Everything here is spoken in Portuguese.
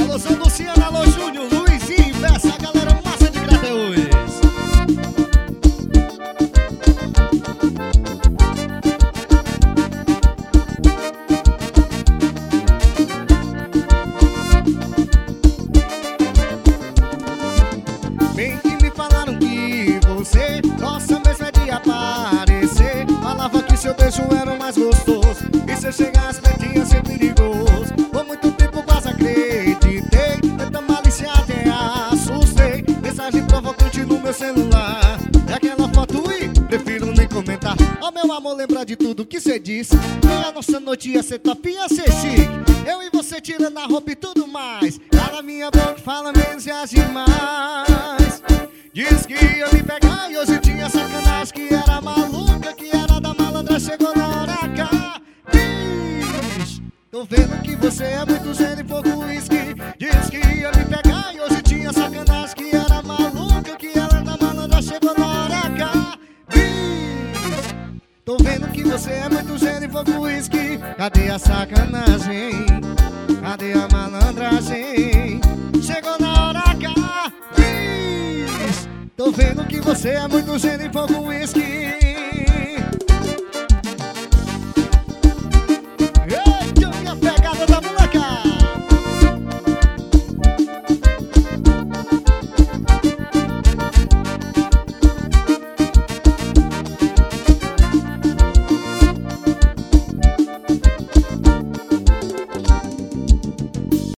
Alô, São Luciano, alô, Júnior, Luizinho, peça a galera massa de Crateús. Bem que me falaram que você gosta mesmo é de aparecer. Falava que seu beijo era o mais gostoso e se eu chegasse pertinho ia ser perigoso. Por muito tempo quase acreditei, tanta malícia até assustei. Mensagem provocante no meu celular, é aquela foto e prefiro nem comentar. Ó meu amor, lembra de tudo que cê disse, que a nossa noite ia ser top, ia ser chique. Eu e você tirando a roupa e tudo mais. Cala minha boca, fala menos e age mais. Diz que ia me pegar e hoje tinha sacanagem, que era maluca, que era da malandra, chegou na hora H. Diz, tô vendo que você é muito gênio e pouco uísque. Diz que ia me pegar e hoje tinha sacanagem, que era maluca, que era da malandra, chegou na hora H. Diz, tô vendo que você é muito gênio e pouco uísque. Cadê a sacanagem? Cadê a malandragem? Chegou na hora H. Diz, tô vendo que você é muito gênio e pouco uísque.